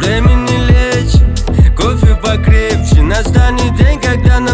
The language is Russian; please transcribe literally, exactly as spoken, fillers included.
Время не лечит, кофе покрепче. Настанет день, когда нам